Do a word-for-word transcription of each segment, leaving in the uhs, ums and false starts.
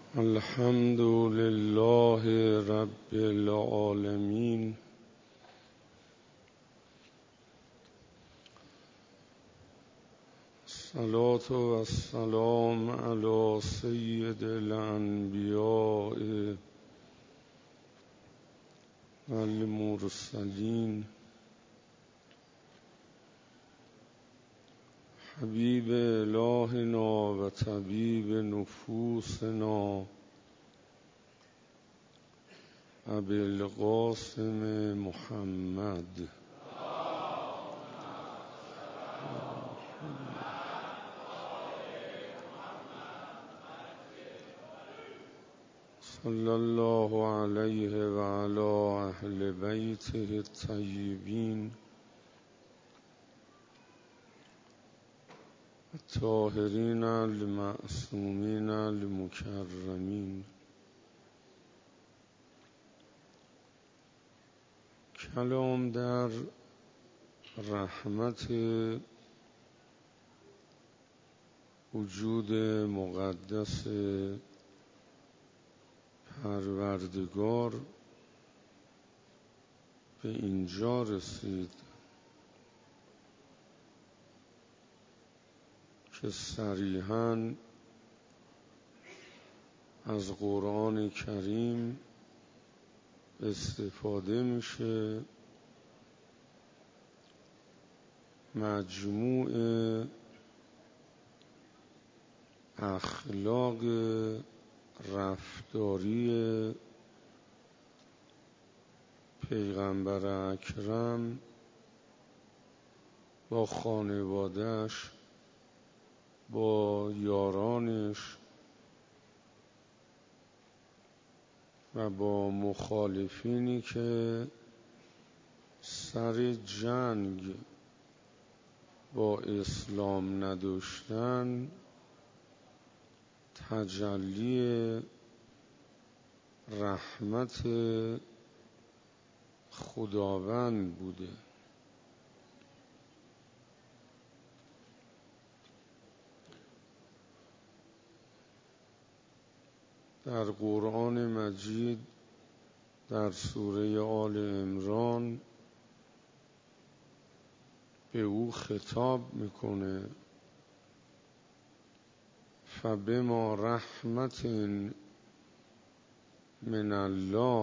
الحمد لله رب العالمين، الصلاة والسلام على سید الانبیاء والمرسلین حبیب الهنا و طبیب نفوسنا ابی القاسم محمد صلی الله علیه و علی اهل بیته الطیبین الطاهرین المعصومین المکرمین. کلام در رحمت وجود مقدس پروردگار به اینجا رسید که صریحاً از قرآن کریم استفاده میشه مجموع اخلاق رفتاری پیغمبر اکرم با خانواده‌اش، با یارانش و با مخالفینی که سر جنگ با اسلام نداشتن تجلی رحمت خداوند بوده. در قرآن مجید در سوره آل عمران به او خطاب میکنه فبما رحمت من الله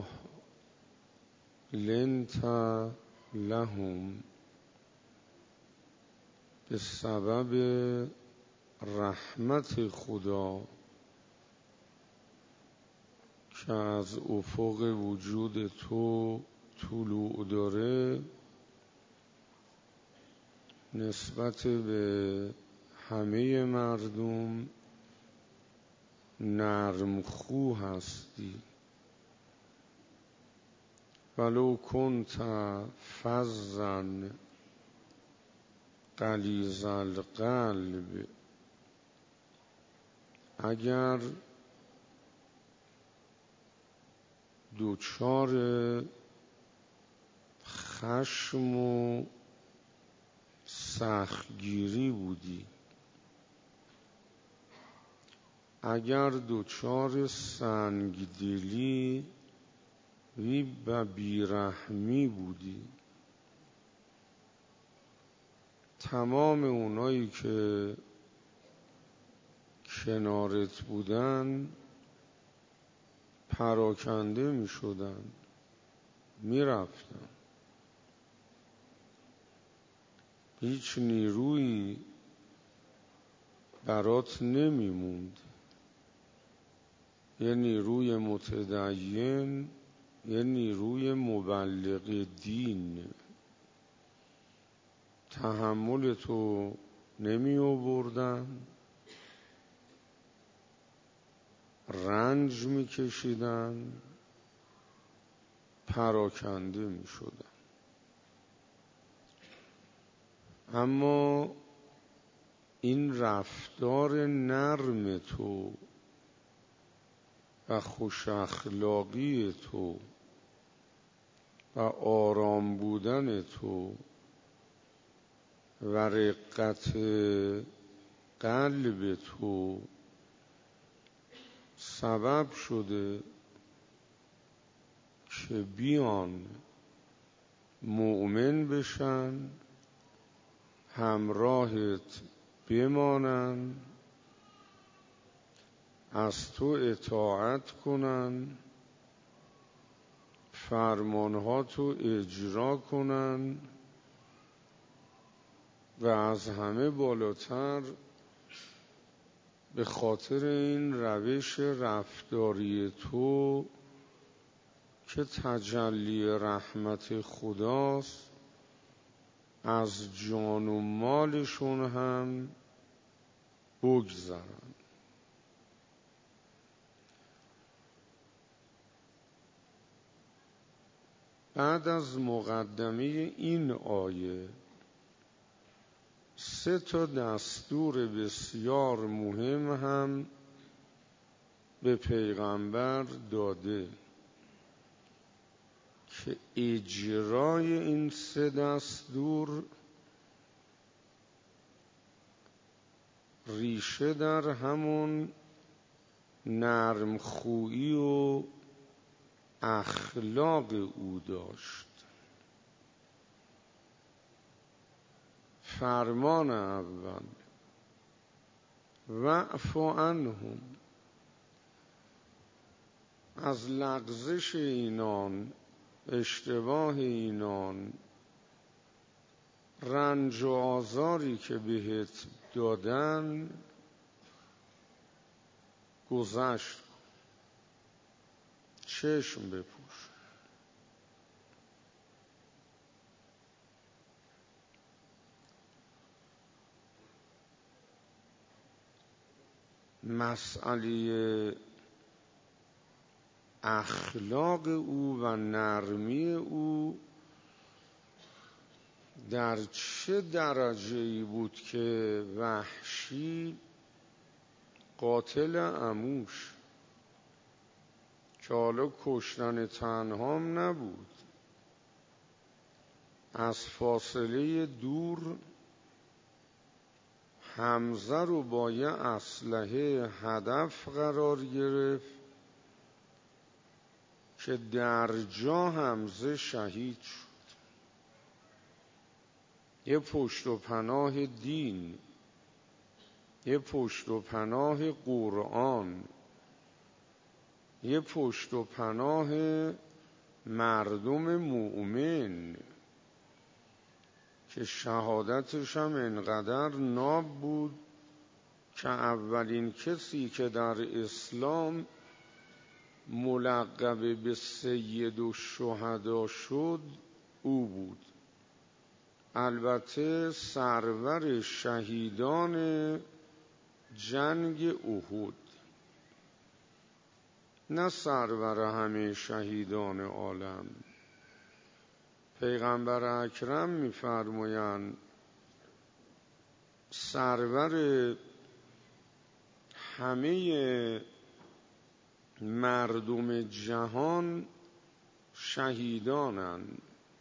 لنت لهم، به سبب رحمت خدا که از افق وجود تو طلوع داره نسبت به همه مردم نرم خو هستی. ولو کنت فظا غلیظ القلب، اگر دوچار خشم و سختگیری بودی، اگر دوچار سنگدلی و بیرحمی بودی، تمام اونایی که کنارت بودن پراکنده می شدن، می رفتن، هیچ نیرویی برات نمی موند. یه نیروی متدین، یه نیروی مبلغ دین تحمل تو نمی آوردن، رنج می کشیدن، پراکنده می شدن. اما این رفتار نرم تو و خوش اخلاقی تو و آرام بودن تو و رقت قلب تو سبب شده که بیان مؤمن بشن، همراهت بمانن، از تو اطاعت کنن، فرمانها تو اجرا کنن و از همه بالاتر به خاطر این روش رفتاری تو که تجلی رحمت خداست از جان و مالشون هم بگذرن. بعد از مقدمه این آیه سه تا دستور بسیار مهم هم به پیغمبر داده که اجرای این سه دستور ریشه در همون نرمخویی و اخلاق او داشت. فرمان اول واعف عنهم، از لغزش اینان، اشتباه اینان، رنج و آزاری که بهت دادن گذشت، چشم بپوش. مسئله اخلاق او و نرمی او در چه درجه‌ای بود که وحشی قاتل عموش که حالا کشتن تنهام نبود، از فاصله دور حمزه رو با یه اسلحه هدف قرار گرفت که در جا حمزه شهید شد. یه پشت و پناه دین، یه پشت و پناه قرآن، یه پشت و پناه مردم مؤمن که شهادتش هم انقدر ناب بود که اولین کسی که در اسلام ملقب به سید الشهدا شد او بود. البته سرور شهیدان جنگ احد، نه سرور همه شهیدان عالم. پیغمبر اکرم می‌فرمایند سرور همه مردم جهان شهیدانند،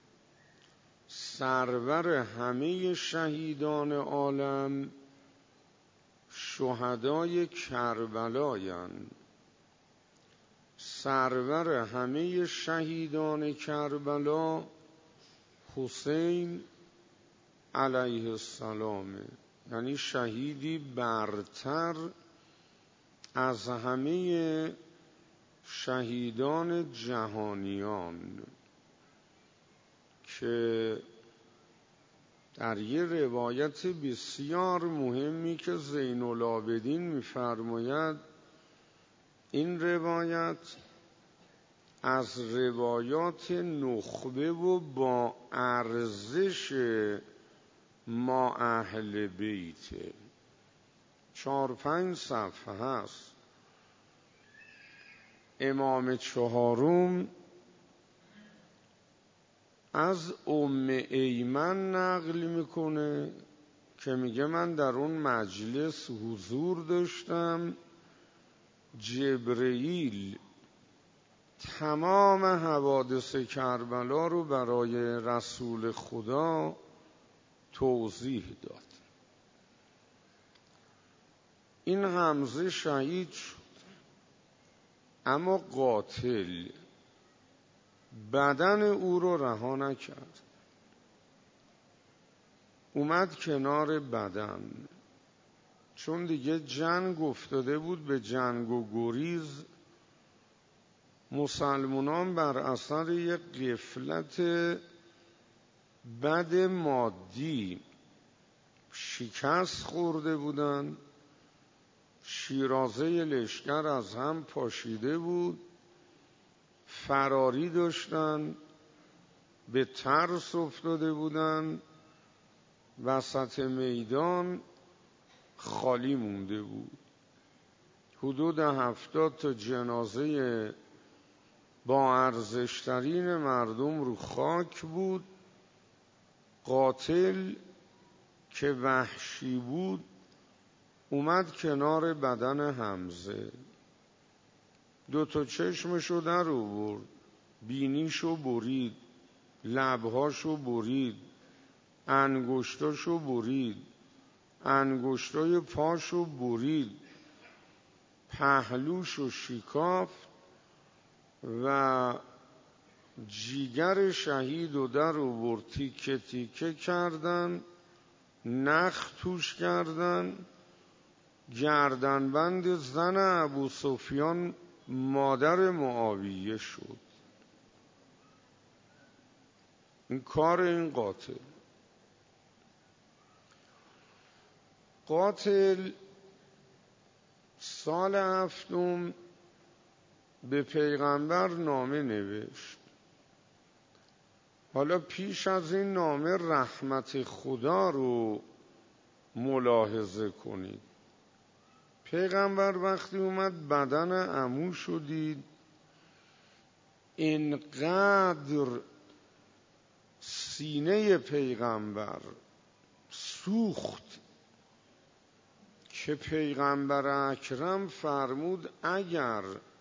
سرور همه شهیدان عالم شهدای کربلایند، سرور همه شهیدان کربلا حسین علیه السلام، یعنی شهیدی برتر از همه شهیدان جهانیان که در یه روایت بسیار مهمی که زین العابدین می‌فرماید، این روایت از روایات نخبه و با ارزش ما اهل بیته، چهار پنج صفحه هست. امام چهارم از ام ایمن نقل میکنه که میگه من در اون مجلس حضور داشتم، جبرئیل تمام حوادث کربلا رو برای رسول خدا توضیح داد. این حمزه شهید شد، اما قاتل بدن او رو رها نکرد، اومد کنار بدن، چون دیگه جنگ افتاده بود به جنگ و گریز. مسلمانان بر اثر یک غفلت بد مادی شکست خورده بودن، شیرازه لشکر از هم پاشیده بود، فراری داشتن، به ترس افتاده بودن، وسط میدان خالی مونده بود. حدود هفتاد تا جنازه با ارزشترین مردم رو خاک بود. قاتل که وحشی بود اومد کنار بدن حمزه، دو تا چشمشو در آورد، بینیشو برید، لبهاشو برید، انگشتاشو برید، انگشتای پاشو برید، پهلوشو شکافت و جیگر شهید رو در آورد، تیکه تیکه کردن، نخ توش کردن. گردنبند زن ابو سفیان مادر معاویه شد. این کار این قاتل. قاتل سال هفتم به پیغمبر نامه نوشت. حالا پیش از این نامه رحمت خدا رو ملاحظه کنید. پیغمبر وقتی اومد بدن عموشو دید، اینقدر سینه پیغمبر سوخت که پیغمبر اکرم فرمود اگر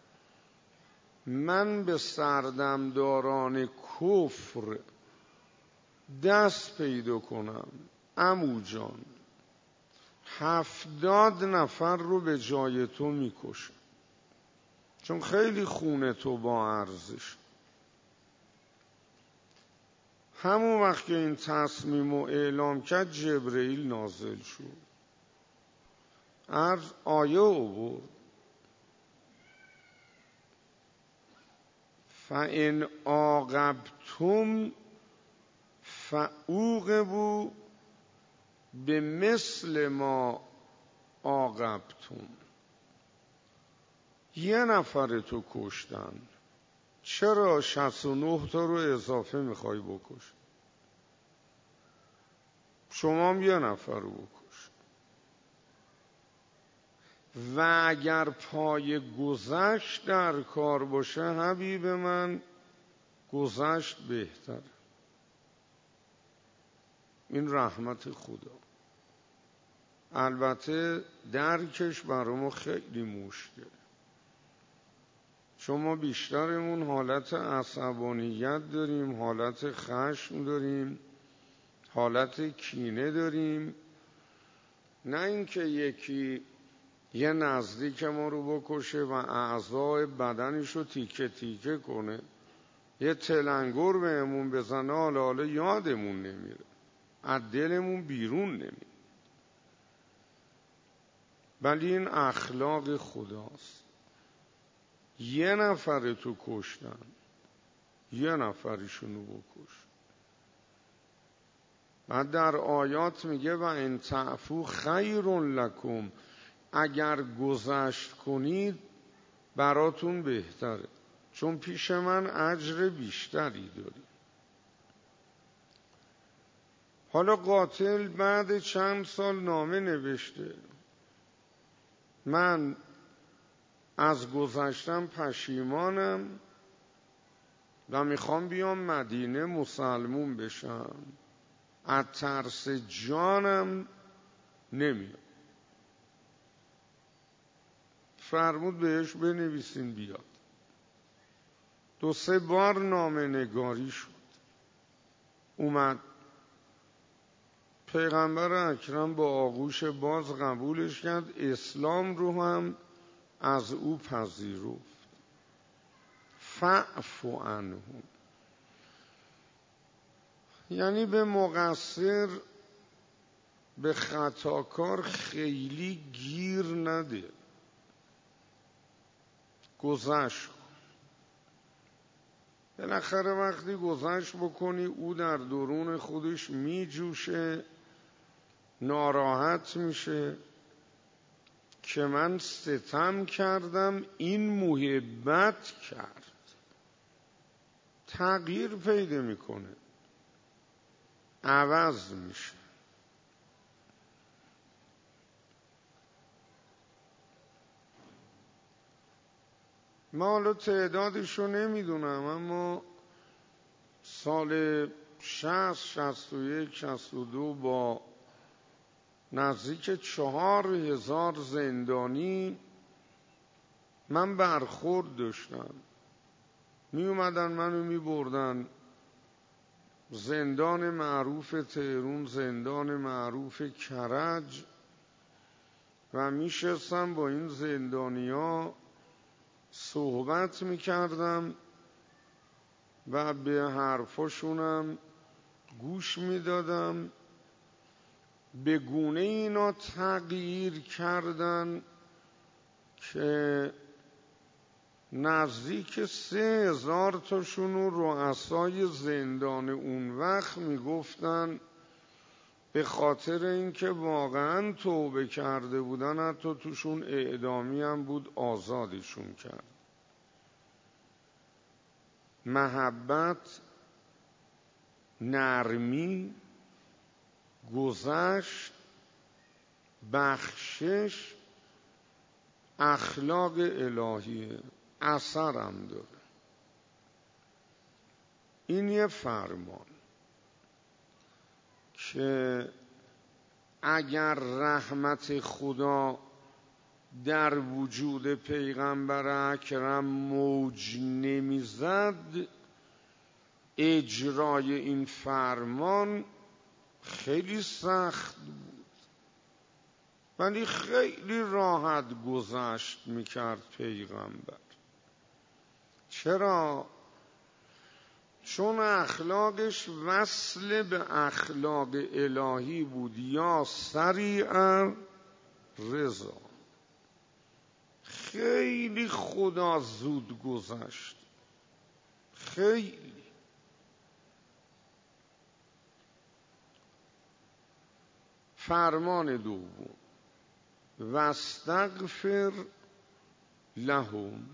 من به سردمداران کفر دست پیدا کنم عمو جان، هفتاد نفر رو به جای تو میکشم، چون خیلی خونه تو با ارزش. همون وقت که این تصمیم رو اعلام کرد جبرئیل نازل شد، عرض آیه آورد فَإِنْ عَاقَبْتُمْ فَعُوقِبُوا بِمِثْلِ مَا عَاقَبْتُمْ. یه نفر تو کشتن، چرا شصت و نه تا رو اضافه میخوای بکش؟ شما هم یه نفر رو بکش. و اگر پای گذشت در کار باشه حبیب من، گذشت بهتر. این رحمت خدا. البته درکش برای ما خیلی مشکل، شما بیشترمون حالت عصبانیت داریم، حالت خشم داریم، حالت کینه داریم. نه اینکه یکی یه نزدیک ما رو بکشه و اعضای بدنش رو تیکه تیکه کنه، یه تلنگر بهمون بزنه، حالا حالا یادمون نمیره، از دلمون بیرون نمیره. ولی این اخلاق خداست. یه نفر تو کشتن، یه نفرشونو بکش. بعد در آیات میگه و ان تعفو خیر لکم، اگر گذشت کنید براتون بهتره، چون پیش من اجر بیشتری داری. حالا قاتل بعد چند سال نامه نوشته من از گذشتم پشیمانم و میخوام بیام مدینه مسلمون بشم، از ترس جانم نمیام. فرمود بهش بنویسین بیاد. دو سه بار نامه نگاری شد. اومد پیغمبر اکرم با آغوش باز قبولش کرد، اسلام رو هم از او پذیرفت. فاعف عنهم، یعنی به مقصر، به خطاکار خیلی گیر نده، گذشت. بالاخره وقتی گذشت بکنی او در درون خودش می جوشه، ناراحت میشه که من ستم کردم این محبت کرد، تغییر پیدا میکنه، عوض میشه. ما حالا تعدادشو نمیدونم، اما سال شصت، شصت و یک، شصت و دو با نزدیک چهار هزار زندانی من برخورد داشتم. می اومدن منو می بردن زندان معروف تهران، زندان معروف کرج، و می شستم با این زندانیا صحبت می کردم و به حرفاشونم گوش می دادم. به گونه اینا تغییر کردن که نزدیک سه هزار تاشون رؤسای زندان اون وقت میگفتن به خاطر اینکه واقعا توبه کرده بودن، حتی توشون اعدامی هم بود، آزادشون کرد. محبت، نرمی، گذشت، بخشش، اخلاق الهیه، اثرم داره. این یه فرمان که اگر رحمت خدا در وجود پیغمبر اکرم موج نمیزد، اجرای این فرمان خیلی سخت بود، ولی خیلی راحت گذشت میکرد پیغمبر. چرا؟ چون اخلاقش وصل به اخلاق الهی بود. یا سریعا رضا، خیلی خدا زود گذشت، خیلی. فرمان دوم، واستغفر لهم.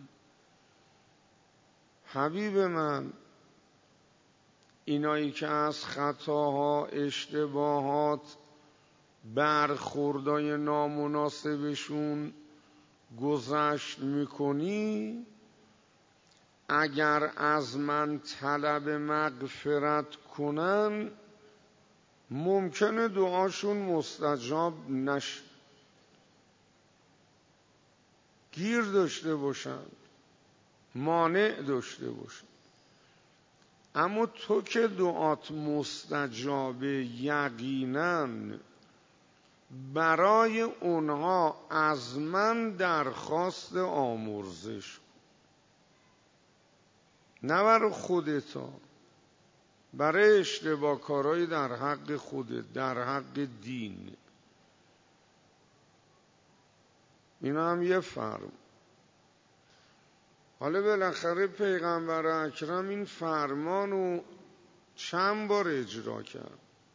حبیب من، اینایی که از خطاها، اشتباهات، برخوردای نامناسبشون گذشت میکنی، اگر از من طلب مغفرت کنن ممکنه دعاشون مستجاب نشه، گیر داشته باشن، مانع داشته باشن. اما تو که دعات مستجاب یقیناً، برای اونها از من درخواست آمرزش، نه برای خودتا، برای اشتباه کارهای در حق خودت، در حق دین. اینا هم یه فرم. حالا بالاخره پیغمبر اکرم این فرمانو چند بار اجرا کرد،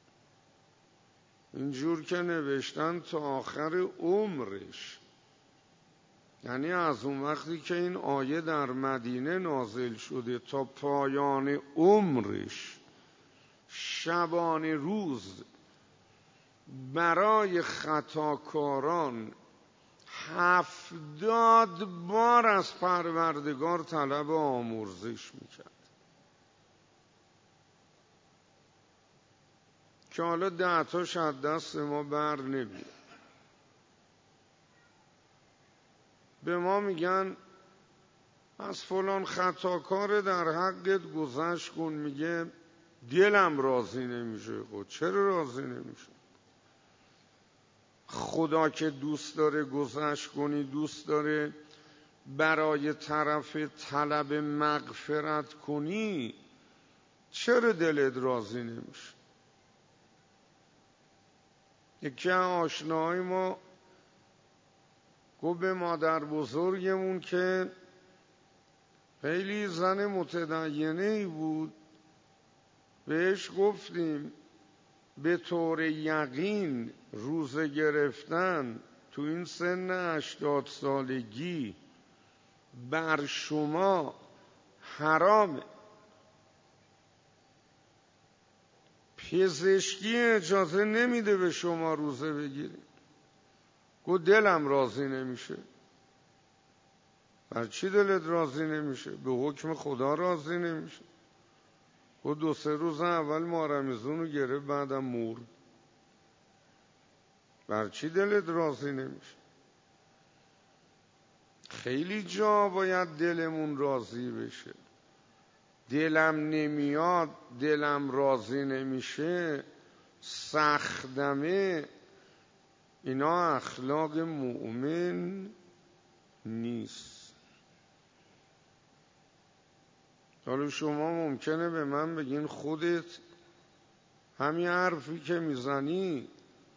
اینجور که نوشتن تا آخر عمرش. یعنی از اون وقتی که این آیه در مدینه نازل شده تا پایان عمرش، شبانه روز برای خطاکاران هفتاد بار از پروردگار طلب آمرزش میکرد، که حالا ده تاش از دست ما بر نمیاد. به ما میگن از فلان خطاکار در حقت گذشت کن، میگه دلم راضی نمیشه. خود چرا راضی نمیشه؟ خدا که دوست داره گذشت کنی، دوست داره برای طرف طلب مغفرت کنی چرا دلت راضی نمیشه؟ یکی از آشناهای ما گفت به مادر بزرگمون که خیلی زن متدینه‌ای بود، بهش گفتیم به طور یقین روزه گرفتن تو این سن هشتاد سالگی بر شما حرامه، پزشکی اجازه نمیده به شما روزه بگیرید. گفت دلم راضی نمیشه. بر چی دلت راضی نمیشه؟ به حکم خدا راضی نمیشه. گفت دو سه روز اول ماه رمضان رو گرفت، بعدم مرد. بر چی دلت راضی نمیشه؟ خیلی جا باید دلمون راضی بشه. دلم نمیاد، دلم راضی نمیشه، سختمه، اینا اخلاق مؤمن نیست. حالا شما ممکنه به من بگین خودت همین حرفی که میزنی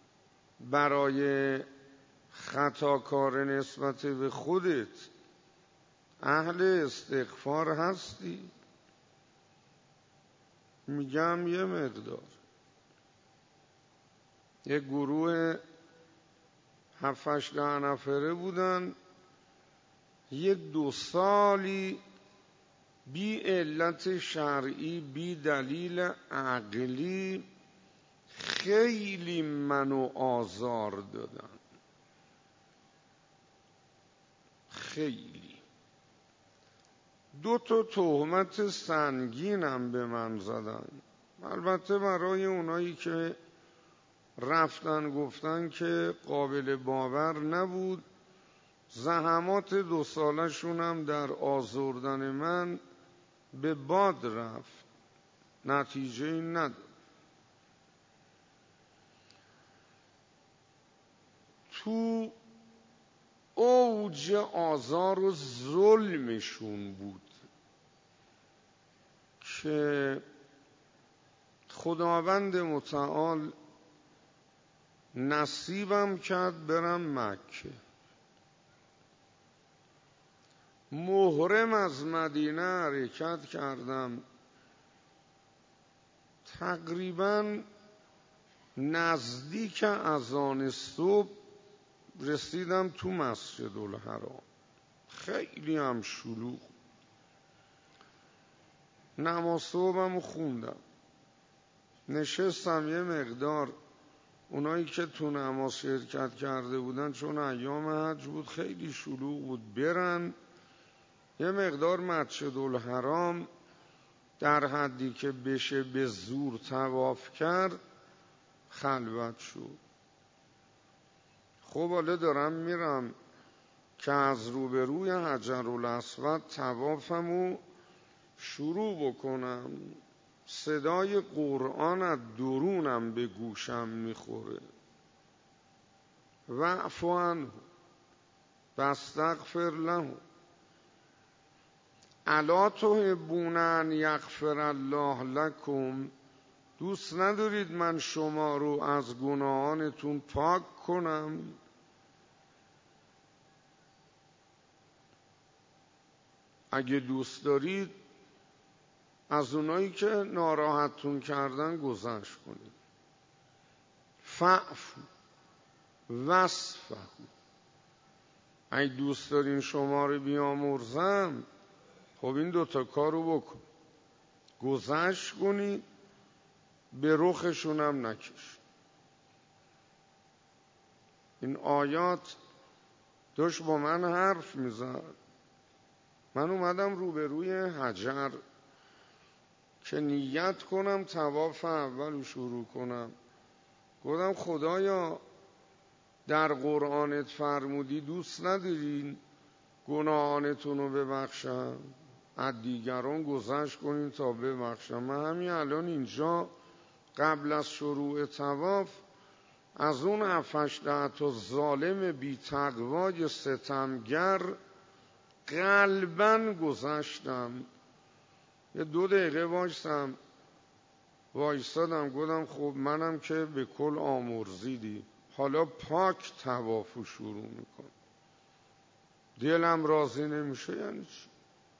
برای خطاکار نسبت به خودت اهل استغفار هستی؟ میگم یه مقدار. یه گروه هفتش ده نفره بودن، یه دو سالی بی علت شرعی، بی دلیل عقلی خیلی منو آزار دادن، خیلی. دو تا تهمت سنگینم به من زدن. البته برای اونایی که رفتن گفتن که قابل باور نبود، زحمات دو سالشونم در آزردن من به باد رفت، نتیجه این نداد. تو اوج آزار و ظلمشون بود که خداوند متعال نصیبم کرد برم مکه. محرم از مدینه حرکت کردم، تقریبا نزدیک اذان صبح رسیدم تو مسجد الحرام. خیلی هم شلوغ. نماز صبحم خوندم، نشستم یه مقدار. اونایی که تو نماز شرکت کرده بودن چون ایام حج بود خیلی شلوغ بود، برن. یه مقدار مسجد الحرام در حدی که بشه به زور طواف کرد خلوت شد. خب حالا دارم میرم که از روبروی حجرالاسود طوافمو شروع بکنم، صدای قرآن از درونم به گوشم میخوره. واعف عنه واستغفر له الا تحبون ان یغفر الله لکم. دوست ندارید من شما رو از گناهانتون پاک کنم؟ اگه دوست دارید از اونایی که ناراحتتون کردن گذشت کنید. فعفو وصفه. اگه دوست دارین شما رو بیامرزم، خب این دوتا کارو بکن، گذشت کنی، به رخشونم نکش. این آیات داشت با من حرف میزد. من اومدم روبروی حجر که نیت کنم طواف اول شروع کنم. گفتم خدایا در قرآنت فرمودی دوست ندارین گناهانتون رو ببخشم، از دیگران گذشت کنین تا ببخشم. من همین الان اینجا قبل از شروع طواف از اون هفتش ده تا ظالم بی تقوای ستمگر قلباً گذشتم، یه دو دقیقه وایستم وایستادم گفتم خب منم که به کل آمرزیدی، حالا پاک طوافو شروع میکن. دلم راضی نمیشه یعنی چی؟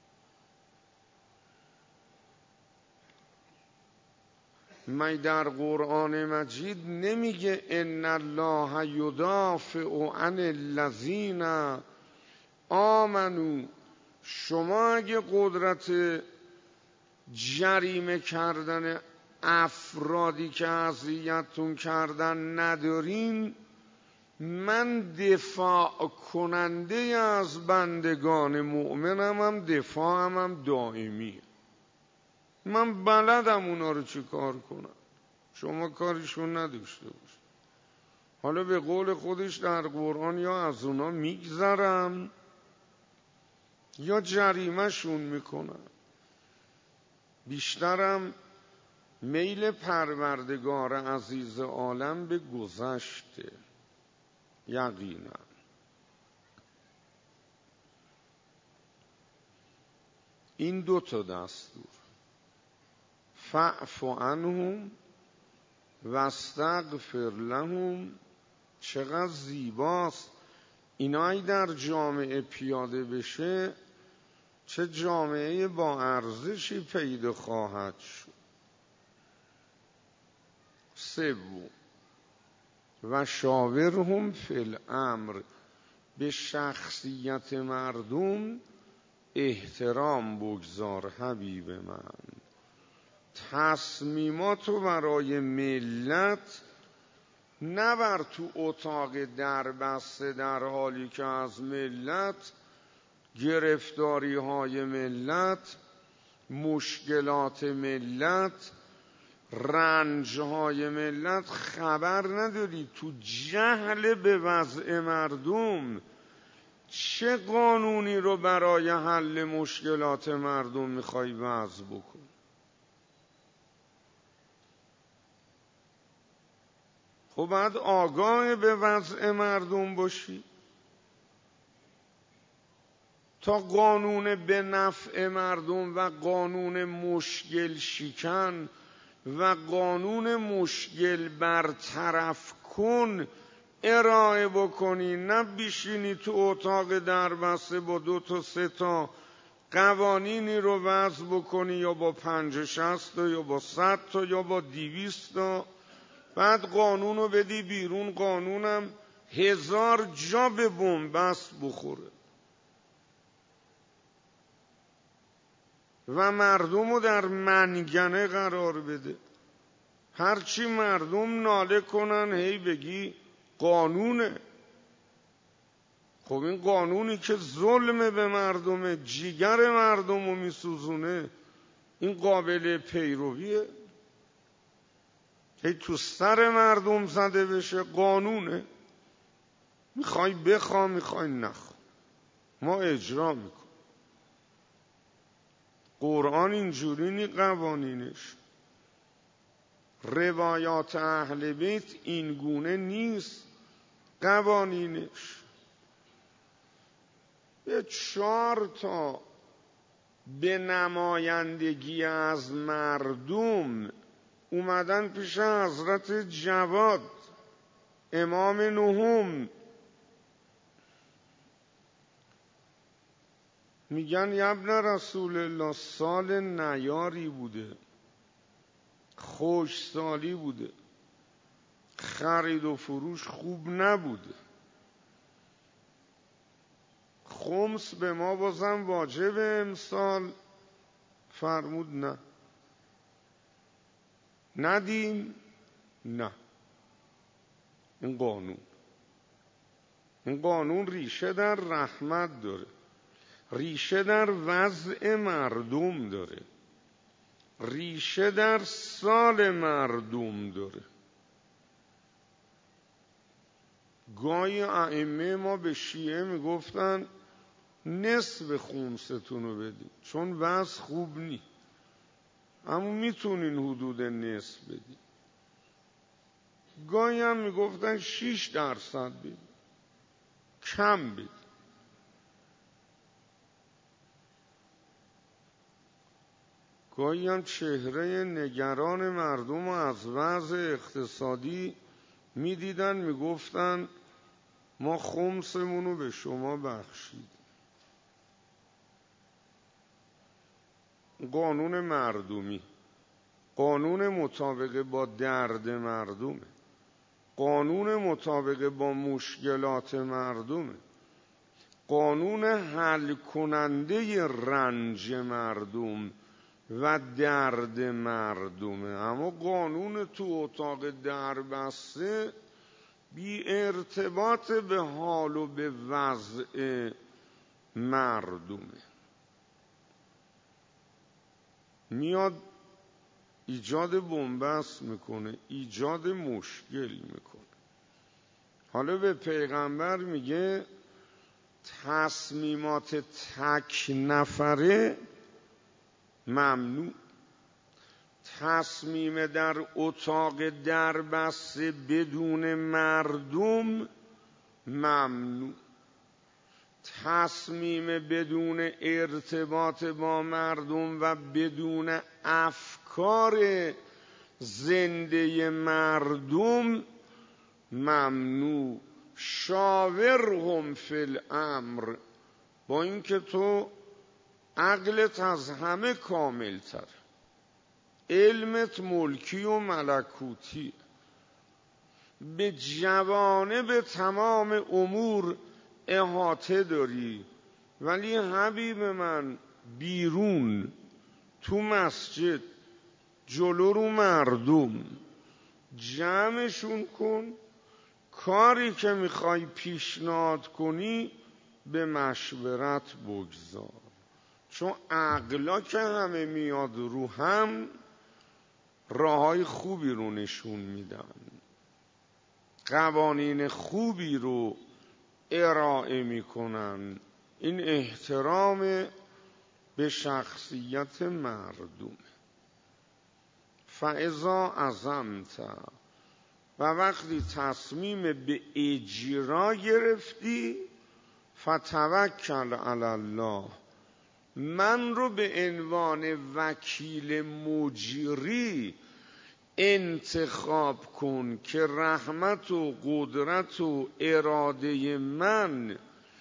می در قرآن مجید نمیگه ان الله یدافع عن الذین آمنو؟ شما اگه قدرت جریمه کردن افرادی که اذیتتون کردن ندارین، من دفاع کننده از بندگان مؤمنم، هم دفاعم هم دائمی، من بلدم اونا رو چی کار کنم، شما کاریشون نداشته باش. حالا به قول خودش در قرآن یا از اونا میگذرم یا جریمه شون میکنم. بیشترم میل پروردگار عزیز عالم به گذشته یقینا. این دو تا دستور، فاعف عنهم واستغفر لهم، چقدر زیباست. اینایی در جامعه پیاده بشه چه جامعه با ارزشی پیدا خواهد شد. سوم و شاورهم فی الامر، به شخصیت مردم احترام بگذار حبیب من. تصمیماتو برای ملت نبر تو اتاق در بسته، در حالی که از ملت، گرفتاری های ملت، مشکلات ملت، رنج های ملت خبر نداری. تو جهل به وضع مردم چه قانونی رو برای حل مشکلات مردم میخوای وضع بکن؟ خب باید آگاه به وضع مردم باشی تا قانون به نفع مردم و قانون مشکل شکن و قانون مشکل برطرف کن ارائه بکنی، نه بیشینی تو اتاق دربسته با دو تا سه تا قوانینی رو وضع بکنی، یا با پنج شست تا یا با صد تا یا با دیویست تا، بعد قانون رو بدی بیرون، قانونم هزار جا به بنبست بخوره و مردم رو در منگنه قرار بده. هرچی مردم ناله کنن هی بگی قانونه. خب این قانونی که ظلم به مردم، جیگر مردم رو میسوزونه، این قابل پیرویه؟ هی تو سر مردم زده بشه قانونه؟ میخوای بخوا میخوای نخوا، ما اجرا میکنیم. قرآن اینجوری نی قوانینش، روایات اهل بیت این گونه نیست قوانینش. به چهار تا به نمایندگی از مردم اومدن پیش حضرت جواد امام نهم، میگن ابن رسول الله سال نیاری بوده، خوش سالی بوده، خرید و فروش خوب نبوده، خمس به ما بازم واجب امسال. فرمود نه. ندیم؟ نه. این قانون این قانون ریشه در رحمت داره، ریشه در وضع مردم داره، ریشه در سال مردم داره. گاهی ائمه ما به شیعه میگفتن نصف خمستون رو بدید چون وضع خوب نی، اما میتونین حدود نصف بدید. گاهی هم میگفتن شیش درصد بدید، کم بدید. گاهی هم چهره نگران مردم و از وضع اقتصادی می دیدن می گفتن ما خمسمونو به شما بخشید. قانون مردمی، قانون مطابق با درد مردمه، قانون مطابق با مشکلات مردمه، قانون حل کننده رنج مردم و درد مردمه. اما قانون تو اتاق دربسته بی ارتباط به حال و به وضع مردمه، میاد ایجاد بنبست میکنه، ایجاد مشکل میکنه. حالا به پیغمبر میگه تصمیمات تک نفره ممنوع، تصمیم در اتاق دربسته بدون مردم ممنوع، تصمیم بدون ارتباط با مردم و بدون افکار زنده مردم ممنوع. شاورهم فی الامر، با اینکه تو عقلت از همه کامل تر، علمت ملکی و ملکوتی، به جوانب تمام امور احاطه داری، ولی حبیب من بیرون تو مسجد جلو رو مردم جمعشون کن، کاری که میخوای پیشنهاد کنی به مشورت بگذار. چون عقلا که همه میاد رو هم راههای خوبی رو نشون میدن، قوانین خوبی رو ارائه میکنن. این احترام به شخصیت مردم. فاذا عزمت، و وقتی تصمیم به اجرا گرفتی، فتوکل علی الله، من رو به عنوان وکیل مجری انتخاب کن که رحمت و قدرت و اراده من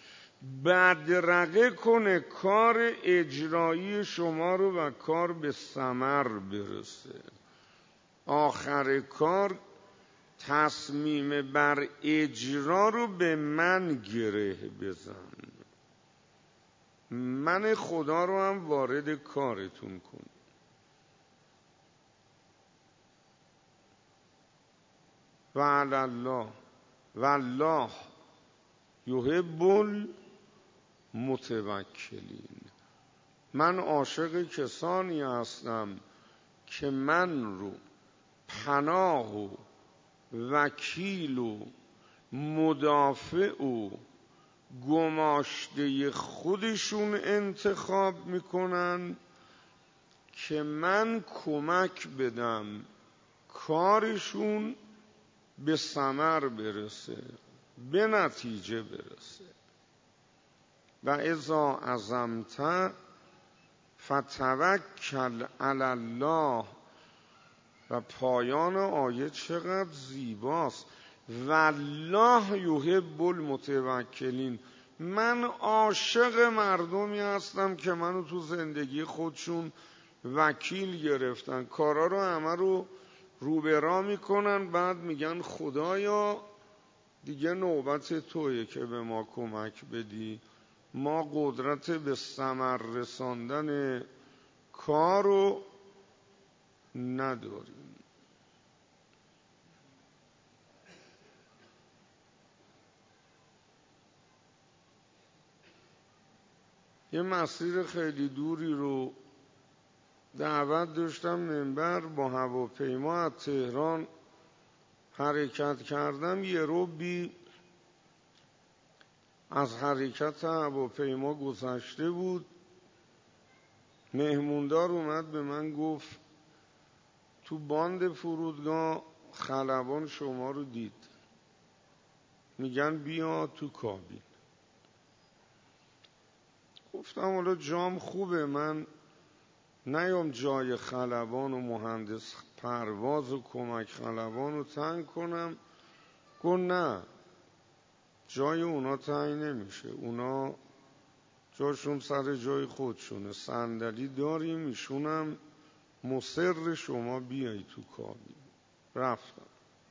بدرقه کنه کار اجرایی شما رو و کار به ثمر برسه. آخر کار تصمیم بر اجرا رو به من گره بزن، من خدا رو هم وارد کارتون کن. و علی الله والله یحب المتوکلین، من عاشق کسانی هستم که من رو پناه و وکیل و مدافع و گماشته خودشون انتخاب میکنن که من کمک بدم کارشون به ثمر برسه، به نتیجه برسه. و اذا عزمت فتوکل علی الله. و پایان آیه چقدر زیباست، والله یحب المتوکلین. من عاشق مردمی هستم که منو تو زندگی خودشون وکیل گرفتن، کارا رو همه رو روبرا میکنن، بعد میگن خدایا دیگه نوبت توئه که به ما کمک بدی، ما قدرت به ثمر رساندن کارو نداریم. یه مسیر خیلی دوری رو دعوت داشتم منبر، با هواپیما از تهران حرکت کردم. یه ربی از حرکت هواپیما گذشته بود، مهموندار اومد به من گفت تو باند فرودگاه خلبان شما رو دید، میگن بیا تو کابین. گفتم حالا جام خوبه، من نیام جای خلبان و مهندس پرواز و کمک خلبان رو تنگ کنم. گفت نه، جای اونا تنگ نمیشه، اونا جاشون سر جای خودشونه، صندلی داریم، ایشونم مصر شما بیایی تو کابین. رفتم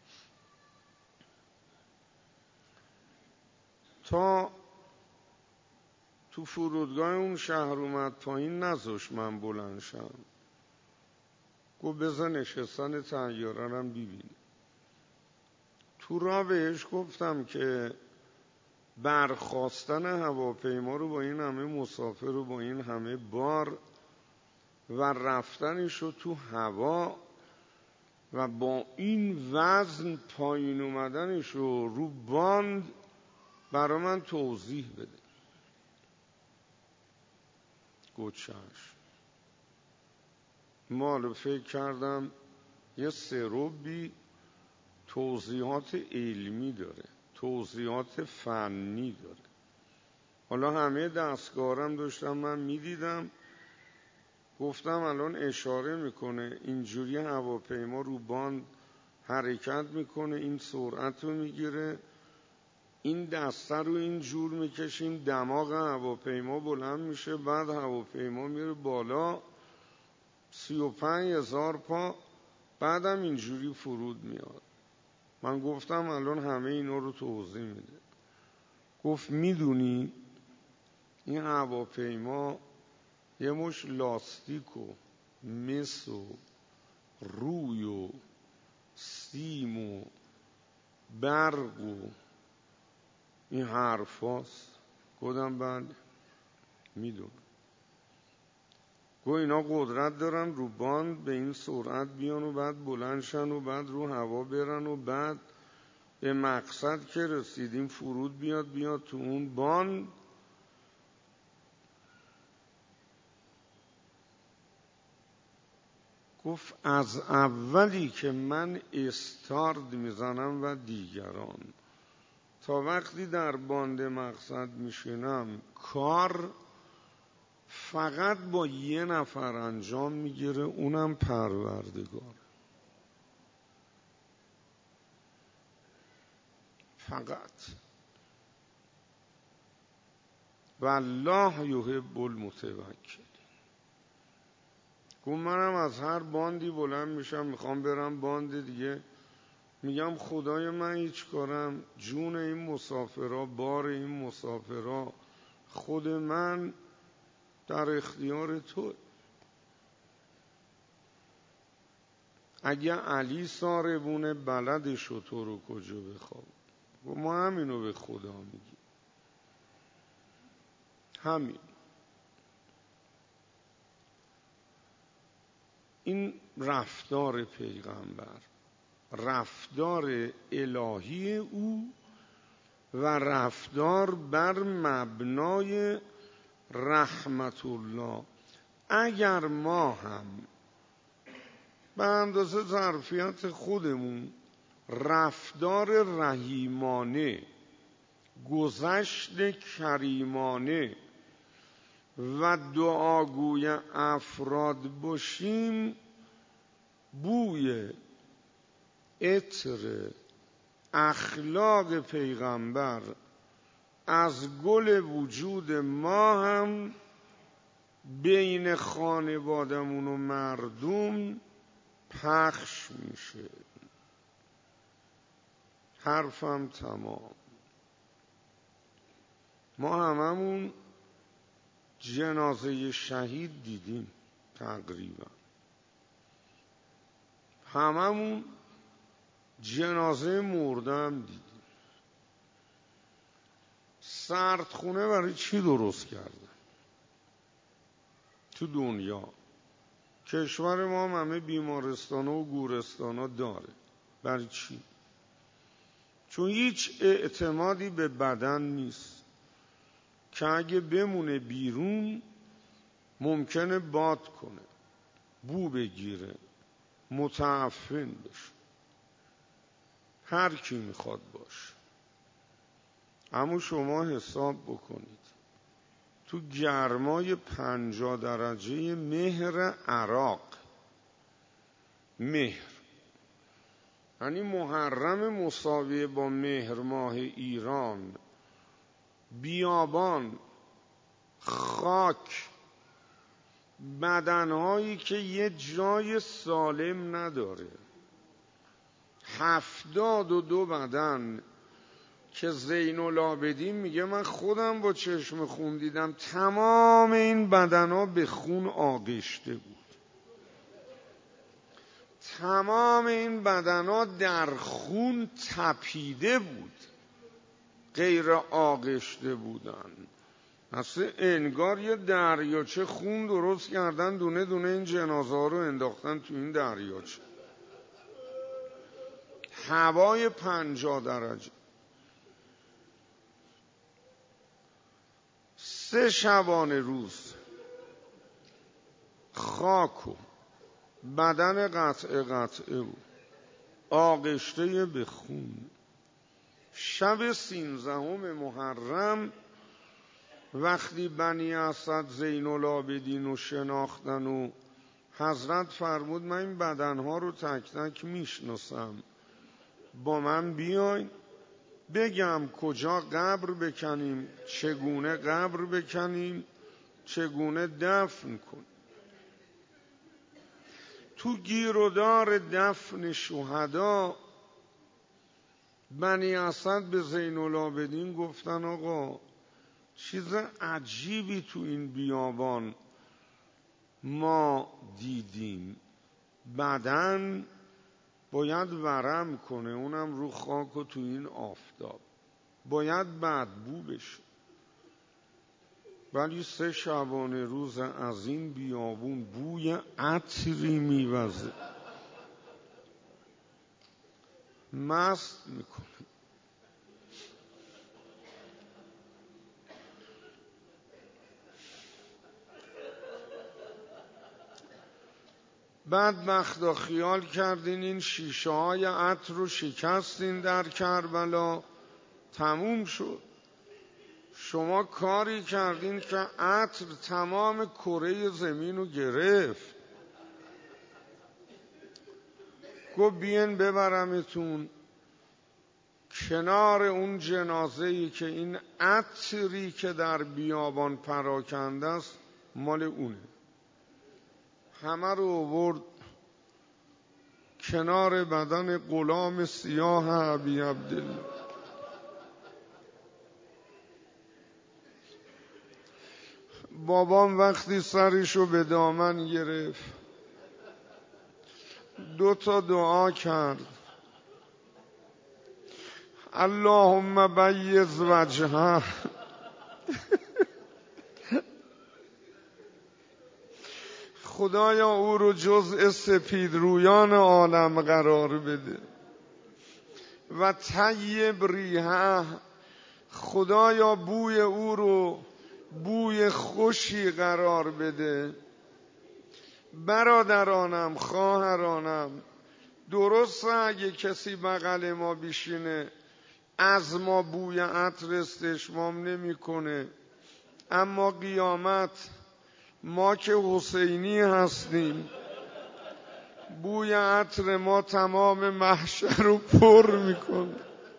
تا تو فرودگاه اون شهر اومد پایین، نذاش من بلند شم. گفت بذار نشستن طیاره رم ببینی. تو راه بهش گفتم که برخاستن هواپیما رو با این همه مسافر و با این همه بار و رفتنش رو تو هوا و با این وزن پایین اومدنش رو رو باند برای من توضیح بده. گفت چشم. مالو فکر کردم یه سروبی توضیحات علمی داره، توضیحات فنی داره. حالا همه دستگارم داشتم من میدیدم. گفتم الان اشاره میکنه اینجوری هواپیما رو باند حرکت میکنه، این سرعت رو میگیره، این دسته رو این جور میکشیم، دماغ هواپیما بلند میشه، بعد هواپیما میره بالا سی و پنج هزار پا، بعدم اینجوری فرود میاد. من گفتم الان همه اینا رو توضیح میده. گفت میدونی این هواپیما یه مش لاستیک و مس و روی و سیم و برق و این حرف هاست؟ گفتم بله میدونم. گفت اینا قدرت دارن رو باند به این سرعت بیان و بعد بلند شن و بعد رو هوا برن و بعد به مقصد که رسیدیم فرود بیاد بیاد تو اون باند. گفت از اولی که من استارت میزنم و دیگران تا وقتی در باند مقصد میشینم کار فقط با یه نفر انجام میگیره، اونم پروردگار. فقط. والله یحب المتوکلین. گفت منم از هر باندی بلند میشم میخوام برم باند دیگه، میگم خدای من هیچ کارم، جون این مسافرها، بار این مسافرها، خود من در اختیار تو. اگه علی ساربونه بلدشو تو رو کجا بخواب. و ما همینو به خدا میگیم، همین. این رفتار پیغمبر، رفتار الهی او و رفتار بر مبنای رحمت الله. اگر ما هم به اندازه ظرفیت خودمون رفتار رحیمانه، گذشت کریمانه و دعاگوی افراد باشیم، بوی عطر اخلاق پیغمبر از گل وجود ما هم بین خانوادمون و مردم پخش میشه. حرفم تمام. ما هممون جنازه شهید دیدیم، تقریبا هممون جنازه مرده هم دیدیم. سردخونه برای چی درست کردن تو دنیا؟ کشور ما هم همه بیمارستان و گورستان ها داره. برای چی؟ چون هیچ اعتمادی به بدن نیست که اگه بمونه بیرون ممکنه باد کنه، بو بگیره، متعفن بشه. هر کی میخواد باشه. اما شما حساب بکنید تو گرمای پنجاه درجه مهر عراق، مهر یعنی محرم مساوی با مهر ماه ایران، بیابان، خاک، بدنهایی که یه جای سالم نداره، هفتاد و دو بدن که زین العابدین میگه من خودم با چشم خون دیدم تمام این بدنها به خون آغشته بود، تمام این بدنها در خون تپیده بود، غیر آغشته بودن. اصلا انگار یه دریاچه خون درست کردن، دونه دونه این جنازه ها رو انداختن تو این دریاچه. هوای پنجاه درجه، سه شبانه روز خاک و بدن قطعه قطعه بود آغشته به خون. شب سیزدهم محرم وقتی بنی اسد زین العابدین رو شناختن و حضرت فرمود من این بدنها رو تک تک میشناسم، با من بیاین بگم کجا قبر بکنیم، چگونه قبر بکنیم، چگونه دفن کنیم. تو گیرودار دفن شهدا بنی اسد به زین العابدین گفتن آقا چیز عجیبی تو این بیابان ما دیدیم، بدن باید ورم کنه، اونم رو خاک و تو این آفتاب، باید بدبو بشه، ولی سه شبانه روز از این بیابون بوی عطری میوزه، مست میکنه. بدبختا خیال کردین این شیشه های عطر رو شکستین در کربلا، تموم شد. شما کاری کردین که عطر تمام کره زمین رو گرفت. گفت بیین ببرمتون کنار اون جنازه‌ای که این عطری که در بیابان پراکنده است مال اونه. همه رو آورد کنار بدن غلام سیاه ابی عبدالله. بابام وقتی سرشو به دامن گرفت دو تا دعا کرد، اللهم بیض وجهه، خدایا او رو جزء سپید رویان عالم قرار بده، و طیب ریحه، خدایا بوی او رو بوی خوشی قرار بده. برادرانم، خواهرانم، درسته اگه کسی بغل ما بشینه از ما بوی عطر استشمام نمیکنه، اما قیامت ما که حسینی هستیم بوی عطر ما تمام محشر رو پر میکنه.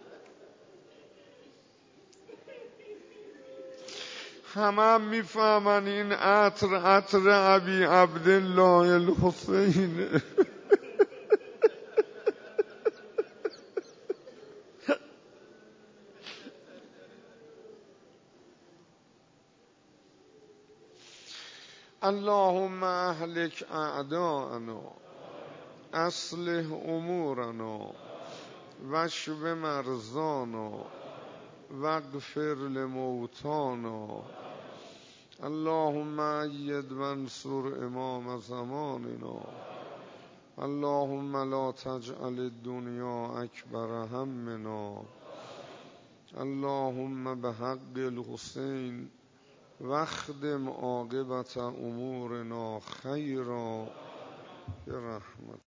همه هم میفهمن این عطر عطر ابی عبدالله الحسینه. اللهم اهلک اعداءنا، اصلح امورنا، واشف مرضانا، واغفر لموتانا. اللهم أيد وانصر امام زماننا. اللهم لا تجعل الدنيا اکبر همنا. اللهم بحق الحسین واخدم عاقبت امورنا خیرا برحمت.